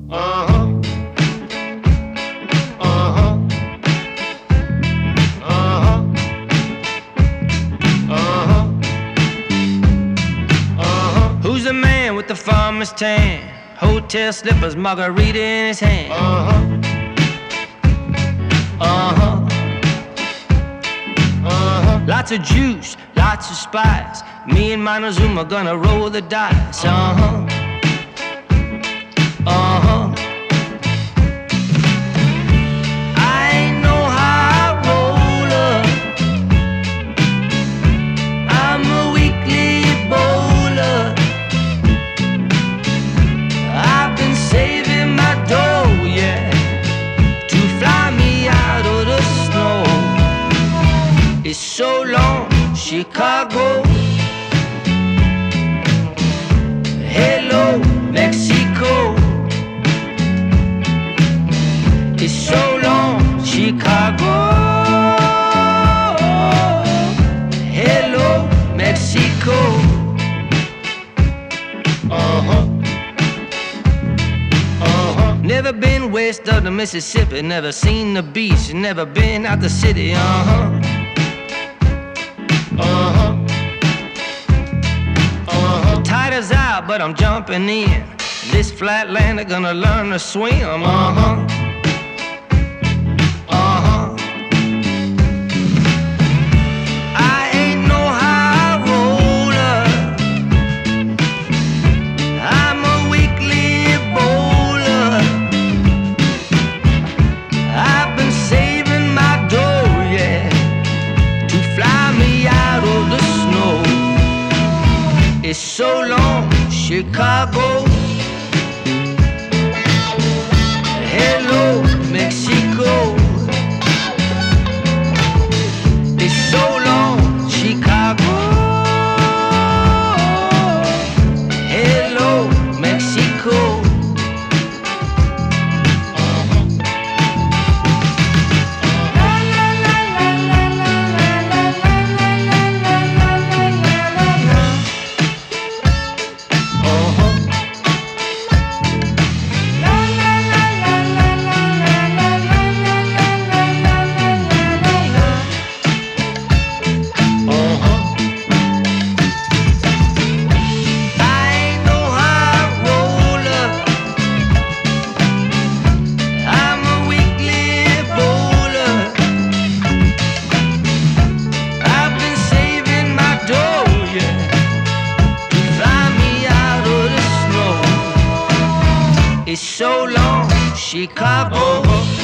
Uh-huh. Uh-huh. Uh-huh. Uh-huh. Uh-huh. Who's the man with the farmer's tan? Hotel slippers, margarita in his hand. Uh-huh. Uh-huh. Uh-huh. Lots of juice, lots of spice. Me and Montezuma gonna roll the dice. Uh-huh. Uh-huh. I ain't no high roller. I'm a weekly bowler. I've been saving my dough, yeah, to fly me out of the snow. It's so long, Chicago. Hello, Mexico. It's so long, Chicago. Hello, Mexico. Uh-huh. Uh-huh. Never been west of the Mississippi, never seen the beach, never been out the city. Uh-huh. Uh-huh. Uh-huh. Tide is out, but I'm jumping in. This flatlander gonna learn to swim. Uh-huh. Uh-huh. I ain't no high roller. I'm a weekly bowler. I've been saving my dough, yeah, to fly me out of the snow. It's so long, Chicago. Hello, Mexico. It's so long, Chicago. Hello, Mexico. It's so long, Chicago.